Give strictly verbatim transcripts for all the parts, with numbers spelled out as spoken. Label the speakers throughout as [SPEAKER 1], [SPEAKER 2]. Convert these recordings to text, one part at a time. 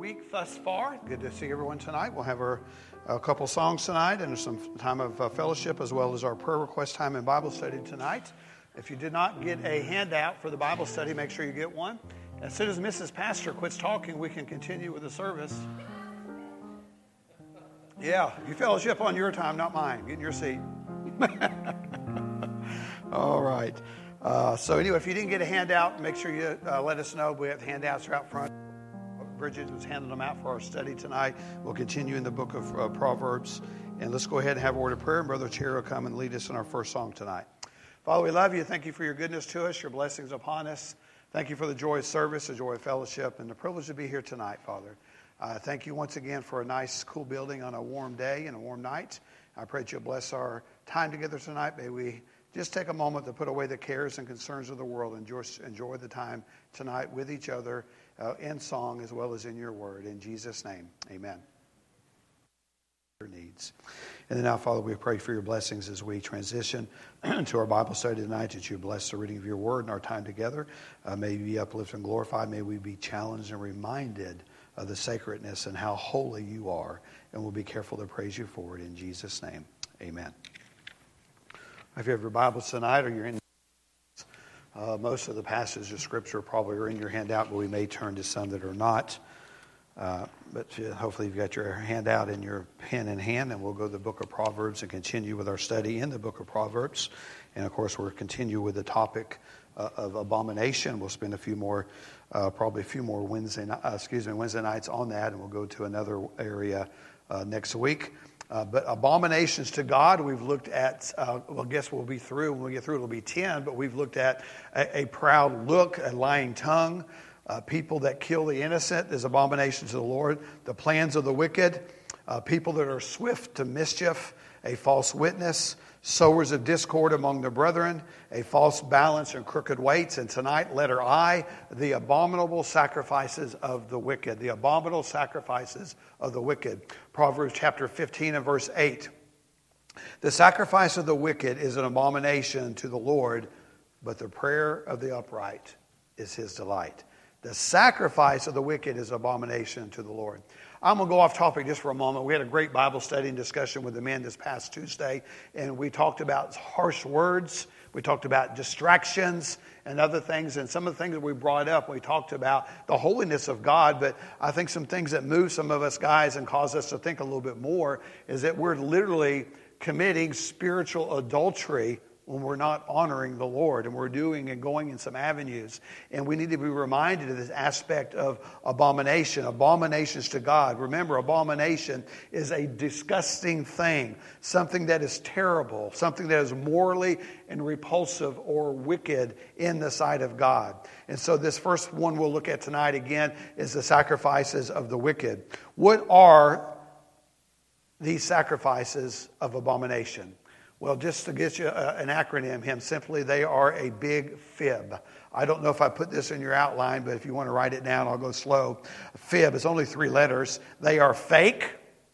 [SPEAKER 1] week thus far. Good to see everyone tonight. We'll have our, a couple songs tonight and some time of uh, fellowship, as well as our prayer request time and Bible study tonight. If you did not get a handout for the Bible study, make sure you get one. As soon as Missus Pastor quits talking, we can continue with the service. Yeah, you fellowship on your time, not mine. Get in your seat. All right. Uh, so anyway, if you didn't get a handout, make sure you uh, let us know. We have handouts out front. Bridget was handing them out for our study tonight. We'll continue in the book of uh, Proverbs. And let's go ahead and have a word of prayer. And Brother Cherry will come and lead us in our first song tonight. Father, we love you. Thank you for your goodness to us, your blessings upon us. Thank you for the joy of service, the joy of fellowship, and the privilege to be here tonight, Father. Uh, thank you once again for a nice, cool building on a warm day and a warm night. I pray that you'll bless our time together tonight. May we just take a moment to put away the cares and concerns of the world and enjoy, enjoy the time tonight with each other uh, in song as well as in your word. In Jesus' name, amen. Your needs. And then now, Father, we pray for your blessings as we transition to our Bible study tonight, that you bless the reading of your word and our time together. Uh, may we be uplifted and glorified. May we be challenged and reminded of the sacredness and how holy you are. And we'll be careful to praise you for it. In Jesus' name, amen. If you have your Bibles tonight or you're in, uh, most of the passages of Scripture probably are in your handout, but we may turn to some that are not. Uh, but uh, hopefully you've got your handout and your pen in hand, and we'll go to the book of Proverbs and continue with our study in the book of Proverbs. And, of course, we'll continue with the topic uh, of abomination. We'll spend a few more, uh, probably a few more Wednesday, uh, excuse me, Wednesday nights on that, and we'll go to another area uh, next week. Uh, but abominations to God, we've looked at, uh, well, I guess we'll be through. When we get through, it'll be ten, but we've looked at a, a proud look, a lying tongue, uh, people that kill the innocent is abomination to the Lord, the plans of the wicked, uh, people that are swift to mischief, a false witness, sowers of discord among the brethren, a false balance and crooked weights. And tonight, letter I, the abominable sacrifices of the wicked. The abominable sacrifices of the wicked. Proverbs chapter fifteen and verse eight. The sacrifice of the wicked is an abomination to the Lord, but the prayer of the upright is his delight. The sacrifice of the wicked is abomination to the Lord. I'm going to go off topic just for a moment. We had a great Bible study and discussion with the men this past Tuesday, and we talked about harsh words. We talked about distractions and other things, and some of the things that we brought up, we talked about the holiness of God, but I think some things that move some of us guys and cause us to think a little bit more is that we're literally committing spiritual adultery when we're not honoring the Lord, and we're doing and going in some avenues. And we need to be reminded of this aspect of abomination, abominations to God. Remember, abomination is a disgusting thing, something that is terrible, something that is morally and repulsive or wicked in the sight of God. And so this first one we'll look at tonight again is the sacrifices of the wicked. What are these sacrifices of abomination? Well, just to get you a, an acronym, him simply, they are a big fib. I don't know if I put this in your outline, but if you want to write it down, I'll go slow. Fib is only three letters. They are fake,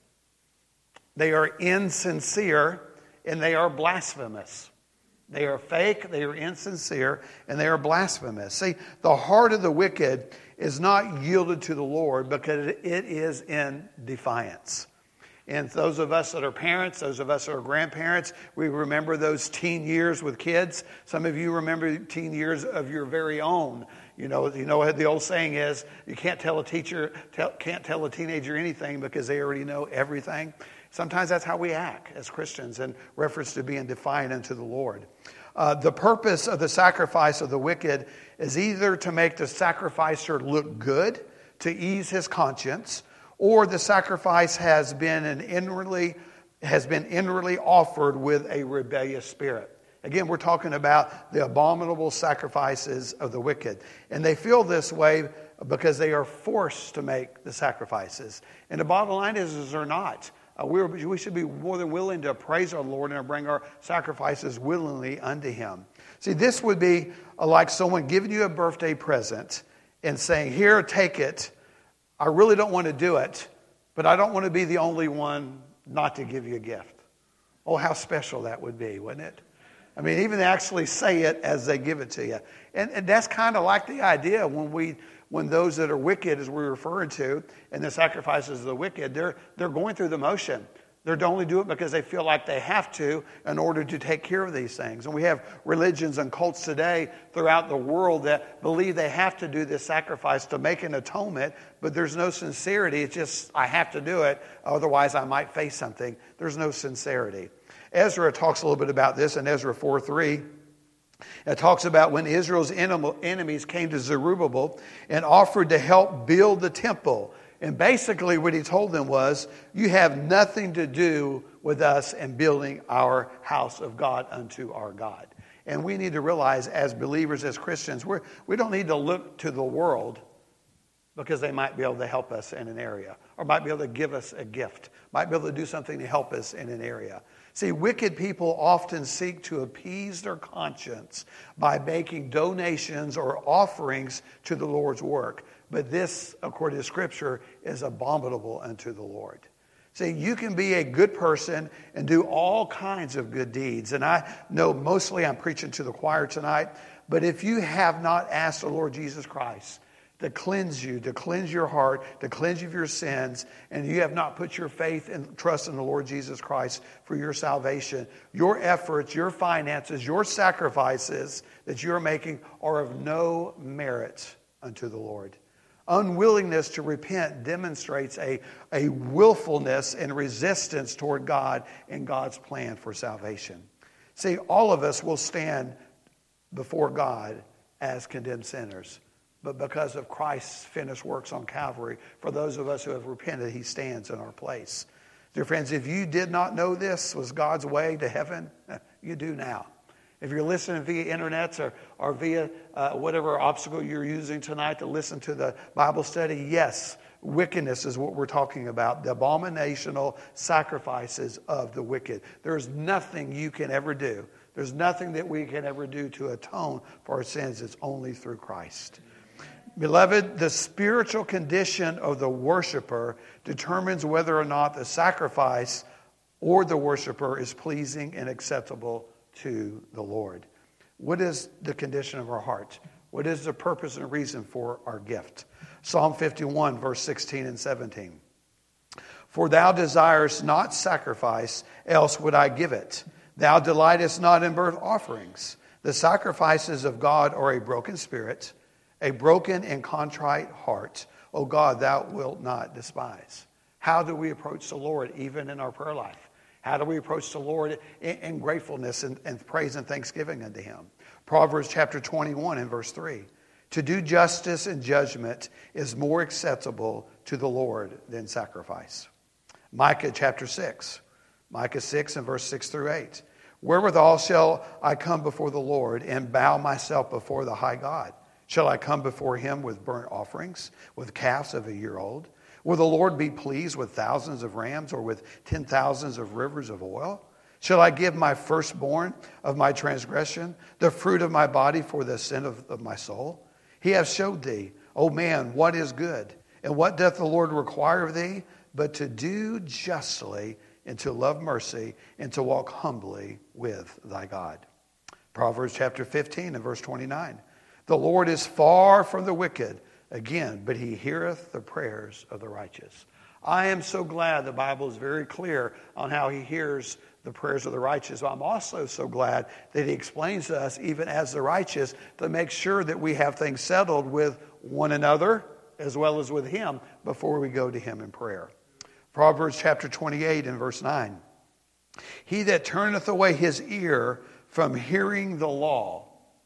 [SPEAKER 1] they are insincere, and they are blasphemous. They are fake, they are insincere, and they are blasphemous. See, the heart of the wicked is not yielded to the Lord because it is in defiance. And those of us that are parents, those of us that are grandparents, we remember those teen years with kids. Some of you remember teen years of your very own. You know, you know what the old saying is, you can't tell a teacher, tell, can't tell a teenager anything because they already know everything. Sometimes that's how we act as Christians in reference to being defiant unto the Lord. Uh, the purpose of the sacrifice of the wicked is either to make the sacrificer look good, to ease his conscience, or the sacrifice has been an inwardly has been inwardly offered with a rebellious spirit. Again, we're talking about the abominable sacrifices of the wicked. And they feel this way because they are forced to make the sacrifices. And the bottom line is, is they're not. Uh, we're, we should be more than willing to praise our Lord and bring our sacrifices willingly unto Him. See, this would be like someone giving you a birthday present and saying, here, take it. I really don't want to do it, but I don't want to be the only one not to give you a gift. Oh, how special that would be, wouldn't it? I mean, even actually say it as they give it to you. And, and that's kind of like the idea when we when those that are wicked, as we're referring to, and the sacrifices of the wicked, they're, they're going through the motion. They're only do it because they feel like they have to in order to take care of these things. And we have religions and cults today throughout the world that believe they have to do this sacrifice to make an atonement, but there's no sincerity. It's just, I have to do it, otherwise I might face something. There's no sincerity. Ezra talks a little bit about this in Ezra four three. It talks about when Israel's enemies came to Zerubbabel and offered to help build the temple. And basically what he told them was, you have nothing to do with us in building our house of God unto our God. And we need to realize as believers, as Christians, we're, we don't need to look to the world because they might be able to help us in an area, or might be able to give us a gift, might be able to do something to help us in an area. See, wicked people often seek to appease their conscience by making donations or offerings to the Lord's work. But this, according to Scripture, is abominable unto the Lord. See, you can be a good person and do all kinds of good deeds. And I know mostly I'm preaching to the choir tonight, but if you have not asked the Lord Jesus Christ to cleanse you, to cleanse your heart, to cleanse you of your sins, and you have not put your faith and trust in the Lord Jesus Christ for your salvation, your efforts, your finances, your sacrifices that you're making are of no merit unto the Lord. Unwillingness to repent demonstrates a, a willfulness and resistance toward God and God's plan for salvation. See, all of us will stand before God as condemned sinners. But because of Christ's finished works on Calvary, for those of us who have repented, he stands in our place. Dear friends, if you did not know this was God's way to heaven, you do now. If you're listening via internets or, or via uh, whatever obstacle you're using tonight to listen to the Bible study, yes, wickedness is what we're talking about. The abominational sacrifices of the wicked. There's nothing you can ever do. There's nothing that we can ever do to atone for our sins. It's only through Christ. Beloved, the spiritual condition of the worshiper determines whether or not the sacrifice or the worshiper is pleasing and acceptable to the Lord. What is the condition of our heart? What is the purpose and reason for our gift? Psalm fifty-one, verse sixteen and seventeen. For thou desirest not sacrifice, else would I give it. Thou delightest not in burnt offerings. The sacrifices of God are a broken spirit, a broken and contrite heart. O God, thou wilt not despise. How do we approach the Lord even in our prayer life? How do we approach the Lord in, in gratefulness and, and praise and thanksgiving unto him? Proverbs chapter twenty-one and verse three. To do justice and judgment is more acceptable to the Lord than sacrifice. Micah chapter six. Micah six and verse six through eight. Wherewithal shall I come before the Lord and bow myself before the high God? Shall I come before him with burnt offerings, with calves of a year old? Will the Lord be pleased with thousands of rams or with ten thousands of rivers of oil? Shall I give my firstborn of my transgression, the fruit of my body for the sin of, of my soul? He hath showed thee, O man, what is good. And what doth the Lord require of thee? But to do justly and to love mercy and to walk humbly with thy God. Proverbs chapter fifteen and verse twenty-nine. The Lord is far from the wicked, again, but he heareth the prayers of the righteous. I am so glad the Bible is very clear on how he hears the prayers of the righteous. I'm also so glad that he explains to us, even as the righteous, to make sure that we have things settled with one another as well as with him before we go to him in prayer. Proverbs chapter twenty-eight and verse nine. He that turneth away his ear from hearing the law,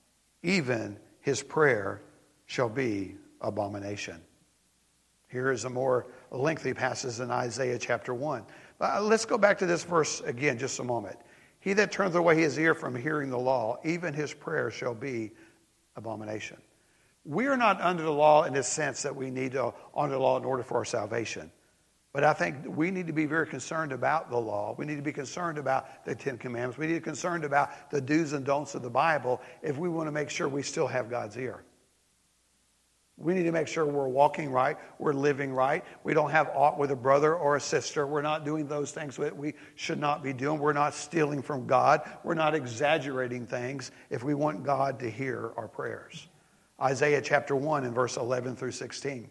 [SPEAKER 1] even his prayer shall be abomination. Here is a more lengthy passage in Isaiah chapter one. Uh, let's go back to this verse again just a moment. He that turneth away his ear from hearing the law, even his prayer shall be abomination. We are not under the law in the sense that we need to honor the law in order for our salvation. But I think we need to be very concerned about the law. We need to be concerned about the Ten Commandments. We need to be concerned about the do's and don'ts of the Bible if we want to make sure we still have God's ear. We need to make sure we're walking right, we're living right. We don't have aught with a brother or a sister. We're not doing those things that we should not be doing. We're not stealing from God. We're not exaggerating things if we want God to hear our prayers. Isaiah chapter one and verse eleven through sixteen.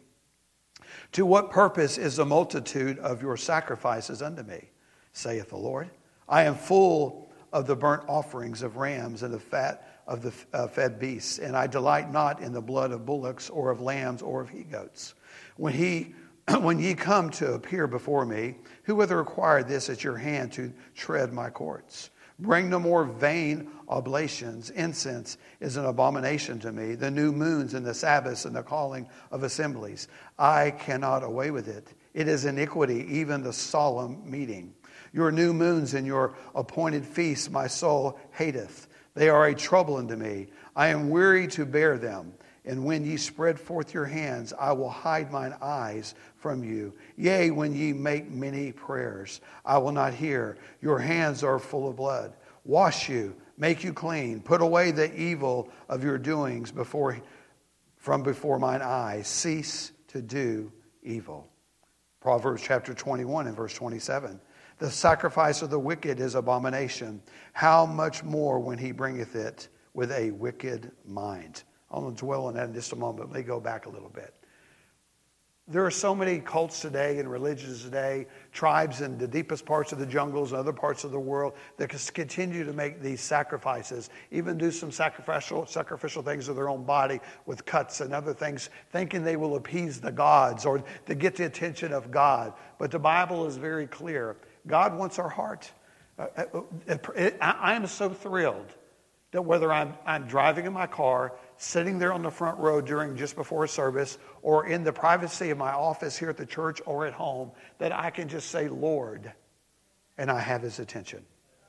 [SPEAKER 1] To what purpose is the multitude of your sacrifices unto me, saith the Lord? I am full of the burnt offerings of rams and the fat of the uh, fed beasts, and I delight not in the blood of bullocks or of lambs or of he-goats. When he, when ye come to appear before me, who hath required this at your hand to tread my courts? Bring no more vain oblations. Incense is an abomination to me. The new moons and the Sabbaths and the calling of assemblies. I cannot away with it. It is iniquity, even the solemn meeting. Your new moons and your appointed feasts my soul hateth. They are a trouble unto me. I am weary to bear them. And when ye spread forth your hands, I will hide mine eyes from you. Yea, when ye make many prayers, I will not hear. Your hands are full of blood. Wash you, make you clean. Put away the evil of your doings before, from before mine eyes. Cease to do evil. Proverbs chapter twenty-one and verse twenty-seven. The sacrifice of the wicked is abomination. How much more when he bringeth it with a wicked mind? I'm going to dwell on that in just a moment. Let me go back a little bit. There are so many cults today and religions today, tribes in the deepest parts of the jungles and other parts of the world that continue to make these sacrifices, even do some sacrificial sacrificial things of their own body with cuts and other things, thinking they will appease the gods or to get the attention of God. But the Bible is very clear. God wants our heart. Uh, it, it, I, I am so thrilled that whether I'm, I'm driving in my car, sitting there on the front row during just before a service, or in the privacy of my office here at the church or at home, that I can just say, Lord, and I have his attention.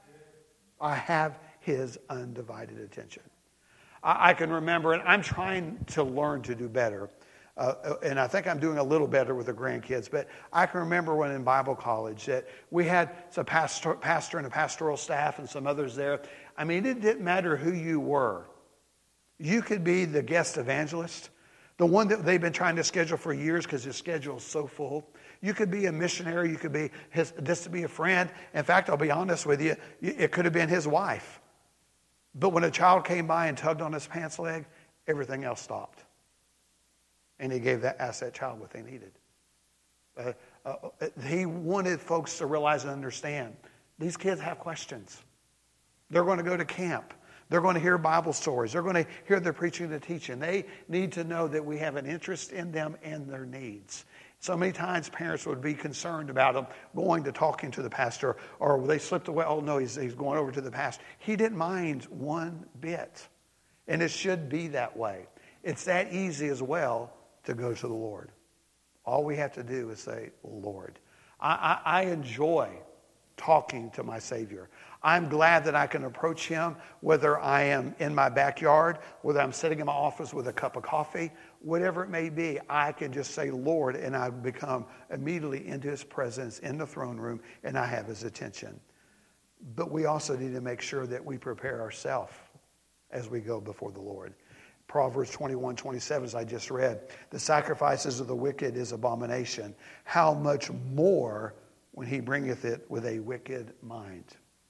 [SPEAKER 1] I have his undivided attention. I, I can remember, and I'm trying to learn to do better, uh, and I think I'm doing a little better with the grandkids, but I can remember when in Bible college that we had a pastor, pastor and a pastoral staff and some others there. I mean, it didn't matter who you were. You could be the guest evangelist, the one that they've been trying to schedule for years because his schedule is so full. You could be a missionary. You could be his, just to be a friend. In fact, I'll be honest with you, it could have been his wife. But when a child came by and tugged on his pants leg, everything else stopped. And he gave that, asked that child what they needed. Uh, uh, he wanted folks to realize and understand, these kids have questions. They're going to go to camp. They're going to hear Bible stories. They're going to hear the preaching and the teaching. They need to know that we have an interest in them and their needs. So many times parents would be concerned about them going to talking to the pastor, or they slipped away. Oh, no, he's, he's going over to the pastor. He didn't mind one bit. And it should be that way. It's that easy as well to go to the Lord. All we have to do is say, Lord. I, I, I enjoy talking to my Savior. I'm glad that I can approach him, whether I am in my backyard, whether I'm sitting in my office with a cup of coffee, whatever it may be. I can just say, Lord, and I become immediately into his presence in the throne room, and I have his attention. But we also need to make sure that we prepare ourselves as we go before the Lord. Proverbs twenty-one, twenty-seven, as I just read, the sacrifices of the wicked is abomination. How much more when he bringeth it with a wicked mind.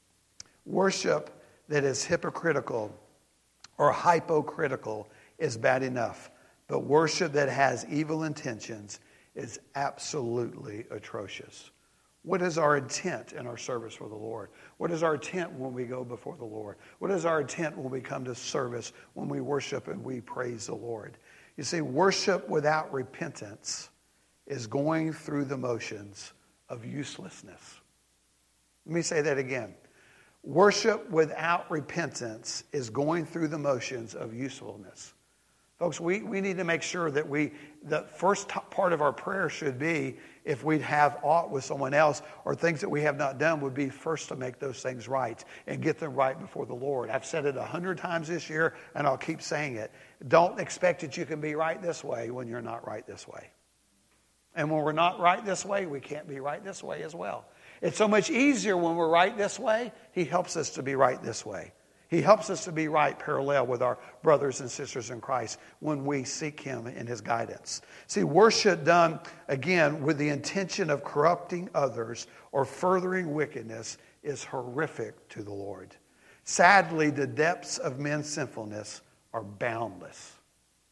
[SPEAKER 1] Worship that is hypocritical or hypocritical is bad enough. But worship that has evil intentions is absolutely atrocious. What is our intent in our service for the Lord? What is our intent when we go before the Lord? What is our intent when we come to service, when we worship and we praise the Lord? You see, worship without repentance is going through the motions of uselessness. Let me say that again. Worship without repentance is going through the motions of usefulness. Folks, we, we need to make sure that we, the first t- part of our prayer should be, if we'd have aught with someone else or things that we have not done, would be first to make those things right and get them right before the Lord. I've said it a hundred times this year, and I'll keep saying it. Don't expect that you can be right this way when you're not right this way. And when we're not right this way, we can't be right this way as well. It's so much easier when we're right this way. He helps us to be right this way. He helps us to be right parallel with our brothers and sisters in Christ when we seek him in his guidance. See, worship done, again, with the intention of corrupting others or furthering wickedness is horrific to the Lord. Sadly, the depths of men's sinfulness are boundless.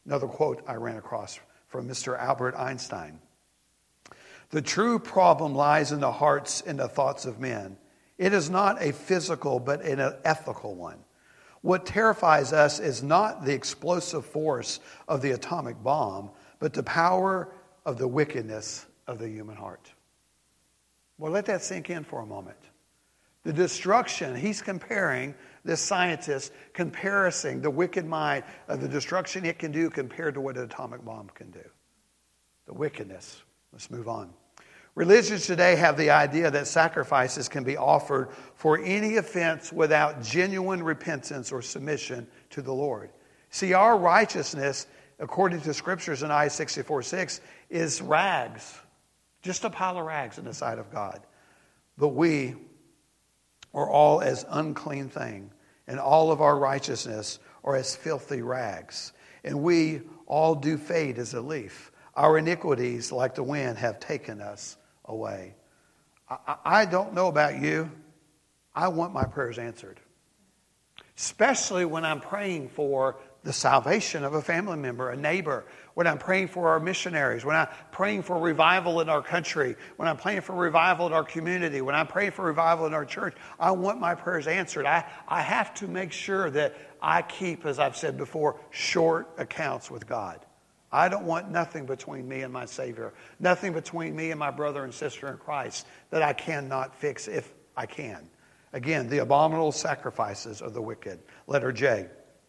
[SPEAKER 1] Another quote I ran across from Mister Albert Einstein. The true problem lies in the hearts and the thoughts of men. It is not a physical, but an ethical one. What terrifies us is not the explosive force of the atomic bomb, but the power of the wickedness of the human heart. Well, let that sink in for a moment. The destruction, he's comparing, this scientist, comparing the wicked mind of the destruction it can do compared to what an atomic bomb can do. The wickedness. Let's move on. Religions today have the idea that sacrifices can be offered for any offense without genuine repentance or submission to the Lord. See, our righteousness, according to scriptures in Isaiah sixty-four six, is rags. Just a pile of rags in the sight of God. But we are all as unclean thing, and all of our righteousness are as filthy rags. And we all do fade as a leaf. Our iniquities, like the wind, have taken us away. I, I don't know about you. I want my prayers answered. Especially when I'm praying for the salvation of a family member, a neighbor, when I'm praying for our missionaries, when I'm praying for revival in our country, when I'm praying for revival in our community, when I'm praying for revival in our church. I want my prayers answered. I, I have to make sure that I keep, as I've said before, short accounts with God. I don't want nothing between me and my Savior, nothing between me and my brother and sister in Christ that I cannot fix if I can. Again, the abominable sacrifices of the wicked. Letter J.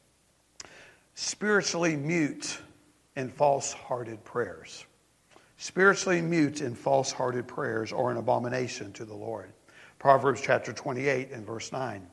[SPEAKER 1] Spiritually mute and false-hearted prayers. Spiritually mute and false-hearted prayers are an abomination to the Lord. Proverbs chapter twenty-eight and verse nine.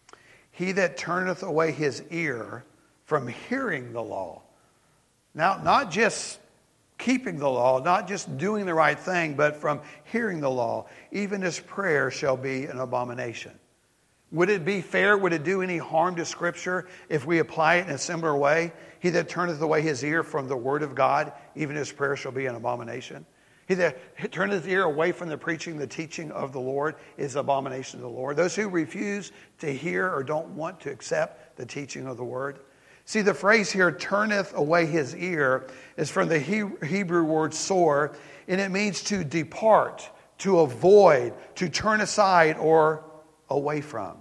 [SPEAKER 1] He that turneth away his ear from hearing the law. Now, not just keeping the law, not just doing the right thing, but from hearing the law, even his prayer shall be an abomination. Would it be fair? Would it do any harm to Scripture if we apply it in a similar way? He that turneth away his ear from the word of God, even his prayer shall be an abomination. He that turneth his ear away from the preaching, the teaching of the Lord is abomination to the Lord. Those who refuse to hear or don't want to accept the teaching of the word. See, the phrase here, turneth away his ear, is from the Hebrew word sor, and it means to depart, to avoid, to turn aside or away from.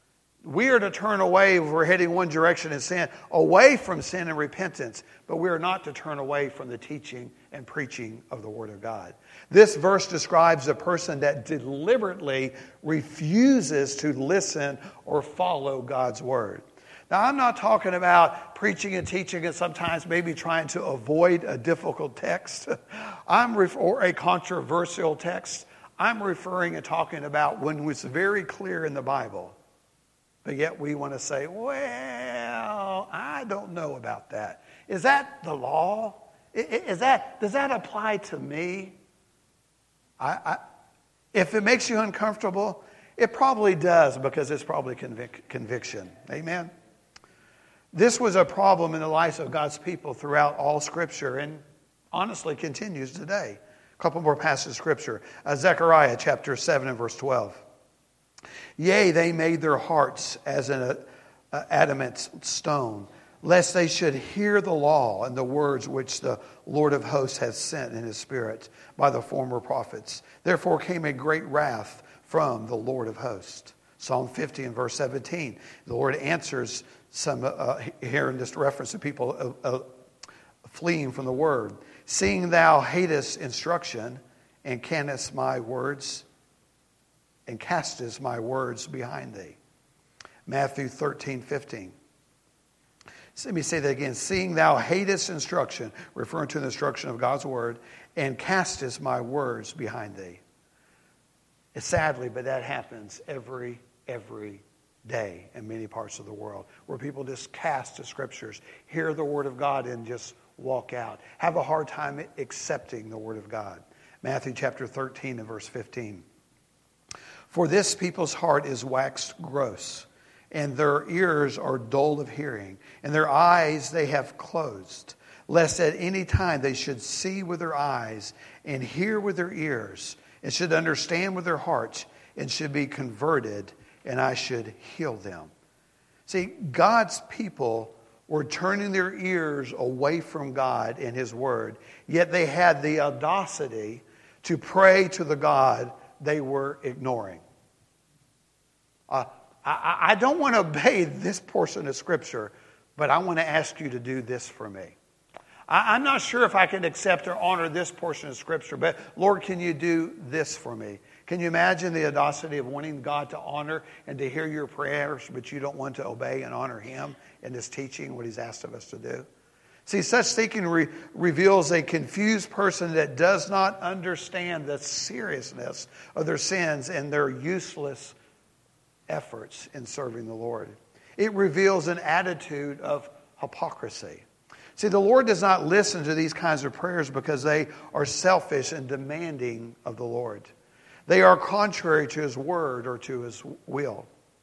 [SPEAKER 1] We are to turn away if we're heading one direction in sin, away from sin and repentance, but we are not to turn away from the teaching and preaching of the Word of God. This verse describes a person that deliberately refuses to listen or follow God's Word. Now, I'm not talking about preaching and teaching and sometimes maybe trying to avoid a difficult text. I'm ref- or a controversial text. I'm referring and talking about when it's very clear in the Bible, but yet we want to say, well, I don't know about that. Is that the law? Is that, does that apply to me? I, I, if it makes you uncomfortable, it probably does because it's probably convic- conviction. Amen? This was a problem in the lives of God's people throughout all Scripture and honestly continues today. A couple more passages of Scripture. Uh, Zechariah chapter seven and verse twelve. Yea, they made their hearts as an uh, uh, adamant stone, lest they should hear the law and the words which the Lord of hosts hath sent in his Spirit by the former prophets. Therefore came a great wrath from the Lord of hosts. Psalm fifty and verse seventeen. The Lord answers some uh, here in this reference to people uh, uh, fleeing from the word. Seeing thou hatest instruction and canst my words and castest my words behind thee. Matthew thirteen fifteen. So let me say that again. Seeing thou hatest instruction, referring to the instruction of God's word, and castest my words behind thee. It's sadly, but that happens every, every day in many parts of the world, where people just cast the scriptures, hear the word of God, and just walk out. Have a hard time accepting the word of God. Matthew chapter thirteen and verse fifteen. For this people's heart is waxed gross, and their ears are dull of hearing, and their eyes they have closed, lest at any time they should see with their eyes, and hear with their ears, and should understand with their hearts, and should be converted, and I should heal them. See, God's people were turning their ears away from God and His Word, yet they had the audacity to pray to the God they were ignoring. Uh, I, I don't want to obey this portion of Scripture, but I want to ask you to do this for me. I, I'm not sure if I can accept or honor this portion of Scripture, but Lord, can you do this for me? Can you imagine the audacity of wanting God to honor and to hear your prayers, but you don't want to obey and honor Him in His teaching, what He's asked of us to do? See, such thinking re- reveals a confused person that does not understand the seriousness of their sins and their useless efforts in serving the Lord. It reveals an attitude of hypocrisy. See, the Lord does not listen to these kinds of prayers because they are selfish and demanding of the Lord. They are contrary to His word or to His will.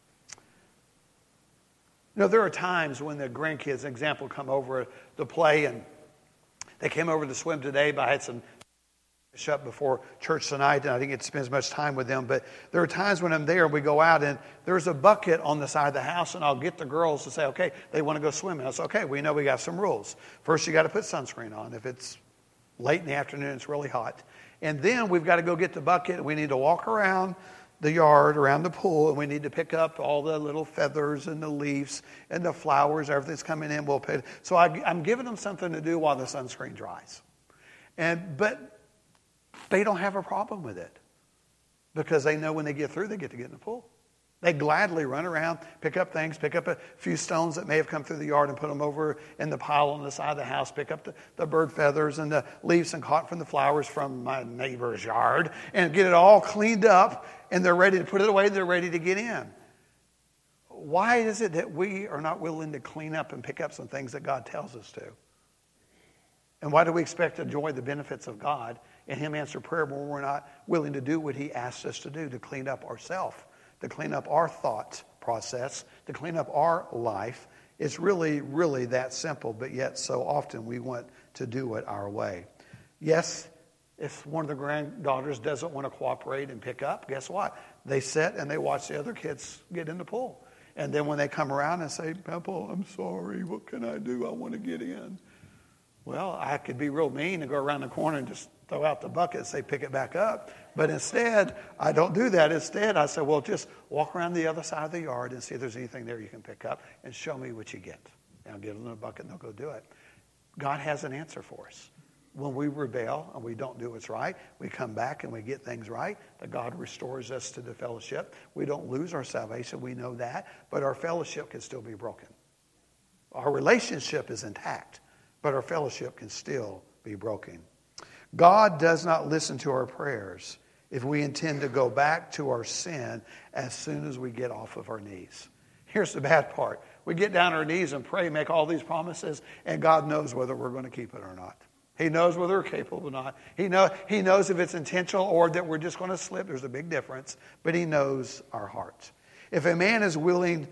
[SPEAKER 1] You know, there are times when the grandkids, an example, come over to play, and they came over to swim today, but I had some shut before church tonight, and I didn't get to spend as much time with them. But there are times when I'm there and we go out, and there's a bucket on the side of the house, and I'll get the girls to say, okay, they want to go swimming. I say, okay, we know we got some rules. First, you got to put sunscreen on. If it's late in the afternoon, it's really hot. And then we've got to go get the bucket, and we need to walk around the yard, around the pool, and we need to pick up all the little feathers and the leaves and the flowers, everything's coming in. We'll pay. So I, I'm giving them something to do while the sunscreen dries. And but they don't have a problem with it because they know when they get through, they get to get in the pool. They gladly run around, pick up things, pick up a few stones that may have come through the yard and put them over in the pile on the side of the house, pick up the, the bird feathers and the leaves and caught from the flowers from my neighbor's yard and get it all cleaned up, and they're ready to put it away and they're ready to get in. Why is it that we are not willing to clean up and pick up some things that God tells us to? And why do we expect to enjoy the benefits of God and Him answer prayer when we're not willing to do what He asks us to do, to clean up ourselves? To clean up our thought process, to clean up our life. It's really, really that simple, but yet so often we want to do it our way. Yes, if one of the granddaughters doesn't want to cooperate and pick up, guess what? They sit and they watch the other kids get in the pool. And then when they come around and say, Pepple, I'm sorry, what can I do? I want to get in. Well, I could be real mean and go around the corner and just throw out the bucket and say, pick it back up. But instead, I don't do that. Instead, I say, well, just walk around the other side of the yard and see if there's anything there you can pick up and show me what you get. And I'll give them a bucket and they'll go do it. God has an answer for us. When we rebel and we don't do what's right, we come back and we get things right, that God restores us to the fellowship. We don't lose our salvation. We know that. But our fellowship can still be broken. Our relationship is intact, but our fellowship can still be broken. God does not listen to our prayers if we intend to go back to our sin as soon as we get off of our knees. Here's the bad part. We get down on our knees and pray, make all these promises, and God knows whether we're going to keep it or not. He knows whether we're capable or not. He, know, he knows if it's intentional or that we're just going to slip. There's a big difference, but He knows our hearts. If a man is willing,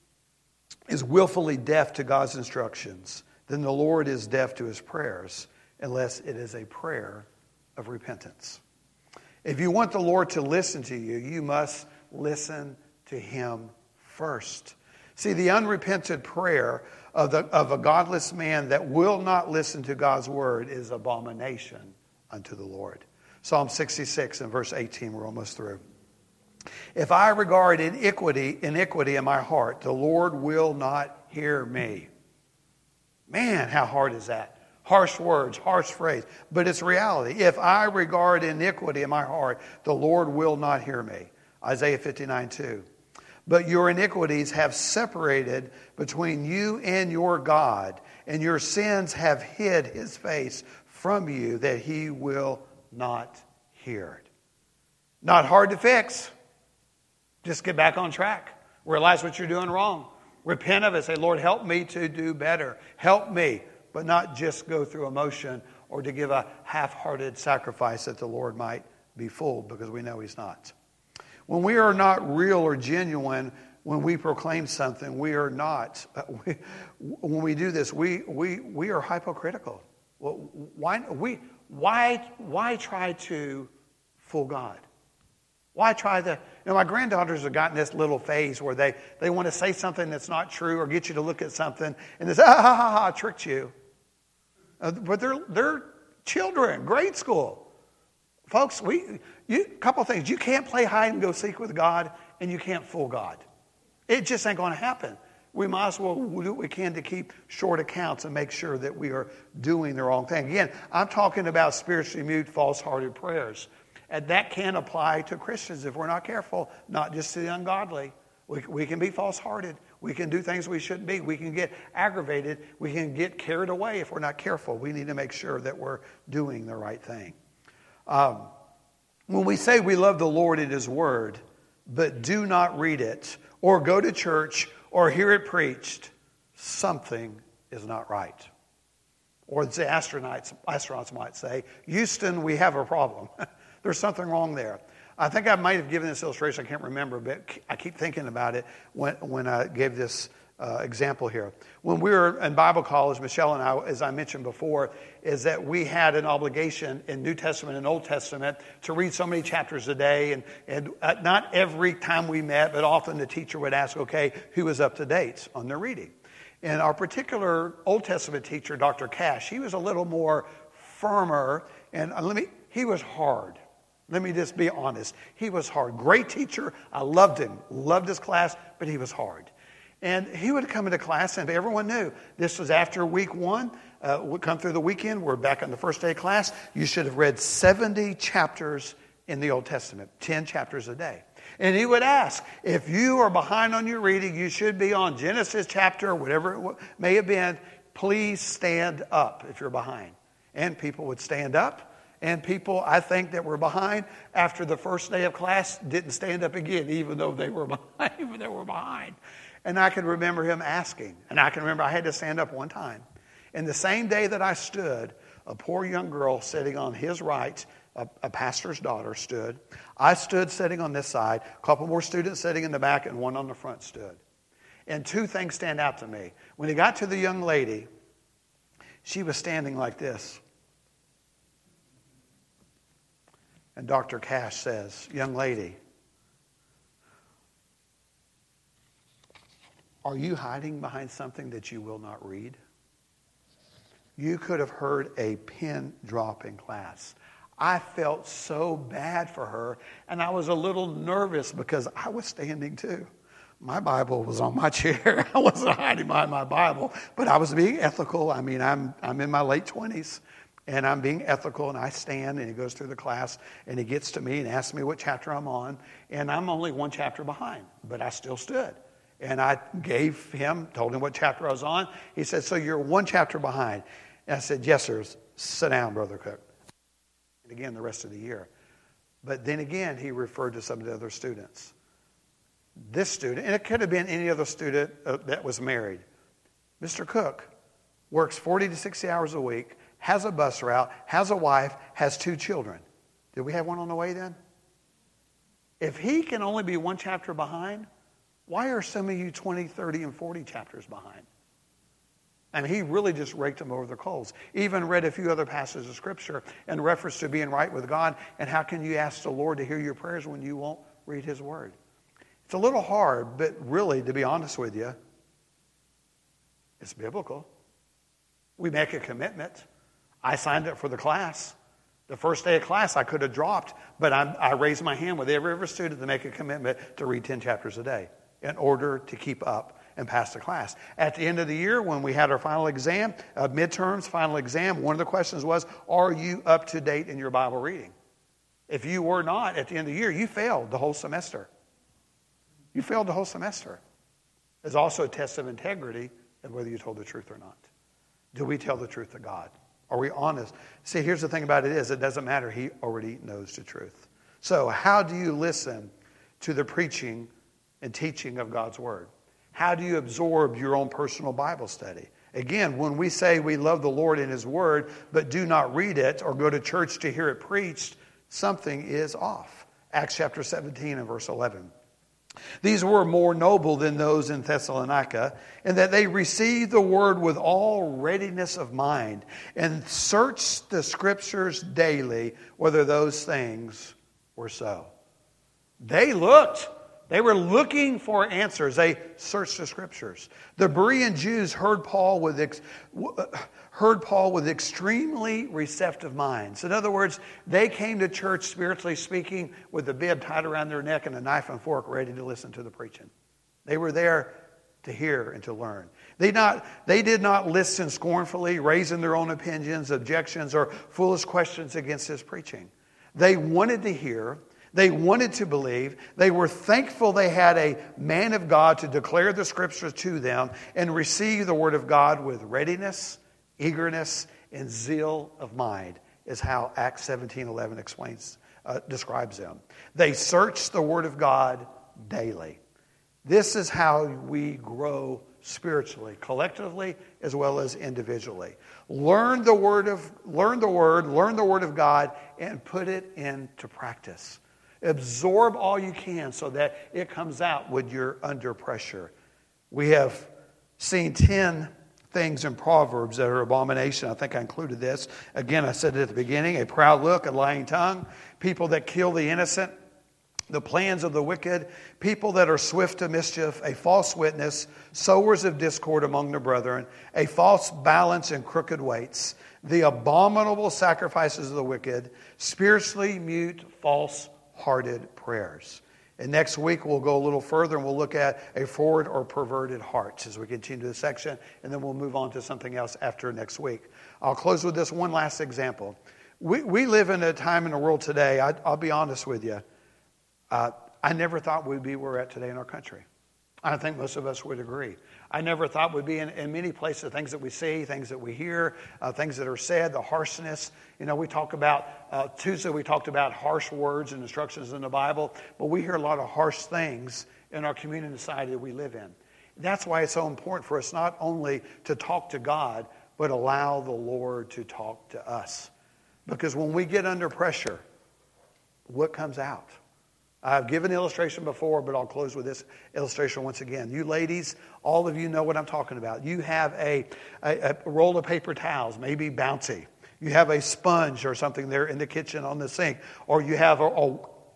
[SPEAKER 1] is willfully deaf to God's instructions, then the Lord is deaf to His prayers, unless it is a prayer of repentance. If you want the Lord to listen to you, you must listen to Him first. See, the unrepentant prayer of, the, of a godless man that will not listen to God's word is abomination unto the Lord. Psalm sixty-six and verse eighteen, we're almost through. If I regard iniquity, iniquity in my heart, the Lord will not hear me. Man, how hard is that? Harsh words, harsh phrase, but it's reality. If I regard iniquity in my heart, the Lord will not hear me. Isaiah fifty-nine two. But your iniquities have separated between you and your God, and your sins have hid His face from you that He will not hear it. Not hard to fix. Just get back on track. Realize what you're doing wrong. Repent of it. Say, Lord, help me to do better. Help me. But not just go through emotion or to give a half-hearted sacrifice that the Lord might be fooled, because we know He's not. When we are not real or genuine, when we proclaim something, we are not. We, when we do this, we we we are hypocritical. Why we why why try to fool God? Why try the, you know, my granddaughters have gotten this little phase where they, they want to say something that's not true or get you to look at something and they say, ah, ha, ha, ha, I tricked you. Uh, but they're, they're children, grade school. Folks, we, you, a couple of things. You can't play hide and go seek with God and you can't fool God. It just ain't going to happen. We might as well do what we can to keep short accounts and make sure that we are doing the wrong thing. Again, I'm talking about spiritually mute, false-hearted prayers. And that can apply to Christians if we're not careful, not just to the ungodly. We, we can be false-hearted. We can do things we shouldn't be. We can get aggravated. We can get carried away if we're not careful. We need to make sure that we're doing the right thing. Um, when we say we love the Lord in His Word, but do not read it, or go to church, or hear it preached, something is not right. Or the astronauts, astronauts might say, Houston, we have a problem. There's something wrong there. I think I might have given this illustration. I can't remember, but I keep thinking about it when, when I gave this uh, example here. When we were in Bible college, Michelle and I, as I mentioned before, is that we had an obligation in New Testament and Old Testament to read so many chapters a day. And, and uh, not every time we met, but often the teacher would ask, okay, who was up to date on their reading? And our particular Old Testament teacher, Doctor Cash, he was a little more firmer. And let me, he was hard. Let me just be honest. He was hard. Great teacher. I loved him. Loved his class, but he was hard. And he would come into class, and everyone knew this was after week one. Uh, we'd come through the weekend. We're back on the first day of class. You should have read seventy chapters in the Old Testament, ten chapters a day. And he would ask, if you are behind on your reading, you should be on Genesis chapter, whatever it may have been. Please stand up if you're behind. And people would stand up. And people, I think, that were behind after the first day of class didn't stand up again, even though they were behind. Even they were behind. And I can remember him asking. And I can remember I had to stand up one time. And the same day that I stood, a poor young girl sitting on his right, a, a pastor's daughter, stood. I stood sitting on this side. A couple more students sitting in the back, and one on the front stood. And two things stand out to me. When he got to the young lady, she was standing like this. And Doctor Cash says, young lady, are you hiding behind something that you will not read? You could have heard a pin drop in class. I felt so bad for her, and I was a little nervous because I was standing too. My Bible was on my chair. I wasn't hiding behind my Bible, but I was being ethical. I mean, I'm I'm in my late twenties. And I'm being ethical, and I stand, and he goes through the class, and he gets to me and asks me what chapter I'm on, and I'm only one chapter behind, but I still stood. And I gave him, told him what chapter I was on. He said, so you're one chapter behind. And I said, yes, sir. Sit down, Brother Cook. And again, the rest of the year. But then again, he referred to some of the other students. This student, and it could have been any other student uh, that was married. Mister Cook works forty to sixty hours a week, has a bus route, has a wife, has two children. Did we have one on the way then? If he can only be one chapter behind, why are some of you twenty, thirty, and forty chapters behind? And he really just raked them over the coals. Even read a few other passages of Scripture in reference to being right with God. And how can you ask the Lord to hear your prayers when you won't read His Word? It's a little hard, but really, to be honest with you, it's biblical. We make a commitment. I signed up for the class. The first day of class, I could have dropped, but I, I raised my hand with every, every student to make a commitment to read ten chapters a day in order to keep up and pass the class. At the end of the year, when we had our final exam, uh, midterms, final exam, one of the questions was, are you up to date in your Bible reading? If you were not, at the end of the year, you failed the whole semester. You failed the whole semester. There's also a test of integrity of whether you told the truth or not. Do we tell the truth to God? Are we honest? See, here's the thing about it is, it doesn't matter. He already knows the truth. So how do you listen to the preaching and teaching of God's Word? How do you absorb your own personal Bible study? Again, when we say we love the Lord and His Word, but do not read it or go to church to hear it preached, something is off. Acts chapter seventeen and verse eleven. These were more noble than those in Thessalonica, in that they received the word with all readiness of mind and searched the Scriptures daily whether those things were so. They looked. They were looking for answers. They searched the Scriptures. The Berean Jews heard Paul with ex- heard Paul with extremely receptive minds. In other words, they came to church, spiritually speaking, with a bib tied around their neck and a knife and fork ready to listen to the preaching. They were there to hear and to learn. They, not, they did not listen scornfully, raising their own opinions, objections, or foolish questions against his preaching. They wanted to hear. They wanted to believe. They were thankful they had a man of God to declare the Scriptures to them and receive the Word of God with readiness, eagerness, and zeal of mind, is how Acts seventeen eleven explains, uh, describes them. They searched the Word of God daily. This is how we grow spiritually, collectively as well as individually. Learn the word of learn the word, learn the Word of God, and put it into practice. Absorb all you can so that it comes out when you're under pressure. We have seen ten things in Proverbs that are abomination. I think I included this. Again, I said it at the beginning. A proud look, a lying tongue, people that kill the innocent, the plans of the wicked, people that are swift to mischief, a false witness, sowers of discord among their brethren, a false balance and crooked weights, the abominable sacrifices of the wicked, spiritually mute, false-hearted prayers. And next week we'll go a little further and we'll look at a forward or perverted heart as we continue this section, and then we'll move on to something else after next week. I'll close with this one last example. We, we live in a time in the world today, I, I'll be honest with you, uh, I never thought we'd be where we're at today in our country. I think most of us would agree. I never thought we'd be in, in many places, things that we see, things that we hear, uh, things that are said, the harshness. You know, we talk about, uh, Tuesday we talked about harsh words and instructions in the Bible, but we hear a lot of harsh things in our community and society that we live in. That's why it's so important for us not only to talk to God, but allow the Lord to talk to us. Because when we get under pressure, what comes out? I've given an illustration before, but I'll close with this illustration once again. You ladies, all of you know what I'm talking about. You have a, a, a roll of paper towels, maybe bouncy. You have a sponge or something there in the kitchen on the sink. Or you have a, a,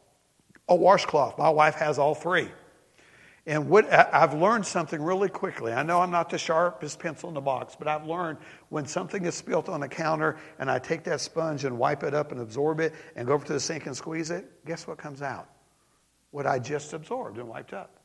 [SPEAKER 1] a washcloth. My wife has all three. And what I've learned something really quickly. I know I'm not the sharpest pencil in the box, but I've learned when something is spilt on the counter and I take that sponge and wipe it up and absorb it and go over to the sink and squeeze it, guess what comes out? What I just absorbed and wiped up.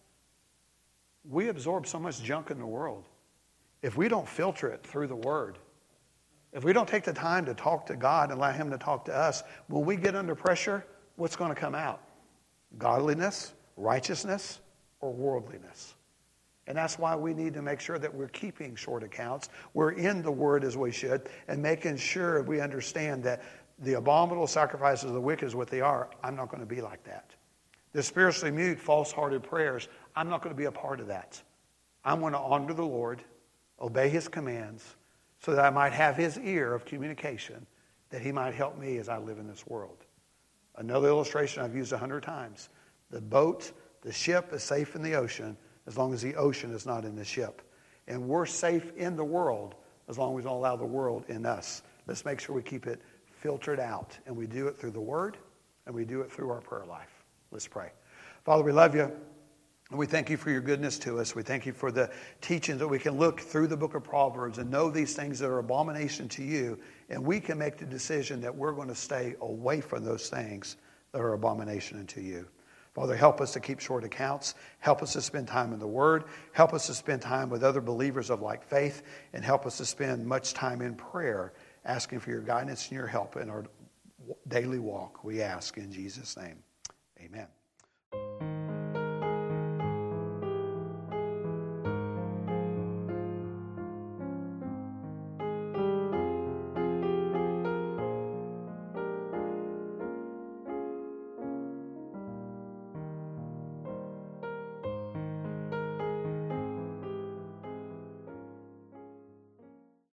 [SPEAKER 1] We absorb so much junk in the world. If we don't filter it through the Word, if we don't take the time to talk to God and allow Him to talk to us, when we get under pressure, what's going to come out? Godliness, righteousness, or worldliness. And that's why we need to make sure that we're keeping short accounts. We're in the Word as we should, and making sure we understand that the abominable sacrifices of the wicked is what they are. I'm not going to be like that. The spiritually mute, false-hearted prayers, I'm not going to be a part of that. I'm going to honor the Lord, obey His commands, so that I might have His ear of communication, that He might help me as I live in this world. Another illustration I've used a hundred times. The boat, the ship is safe in the ocean as long as the ocean is not in the ship. And we're safe in the world as long as we don't allow the world in us. Let's make sure we keep it filtered out. And we do it through the Word, and we do it through our prayer life. Let's pray. Father, we love you. And we thank you for your goodness to us. We thank you for the teachings that we can look through the book of Proverbs and know these things that are abomination to you. And we can make the decision that we're going to stay away from those things that are abomination unto you. Father, help us to keep short accounts. Help us to spend time in the Word. Help us to spend time with other believers of like faith. And help us to spend much time in prayer, asking for your guidance and your help in our daily walk. We ask in Jesus' name. Amen.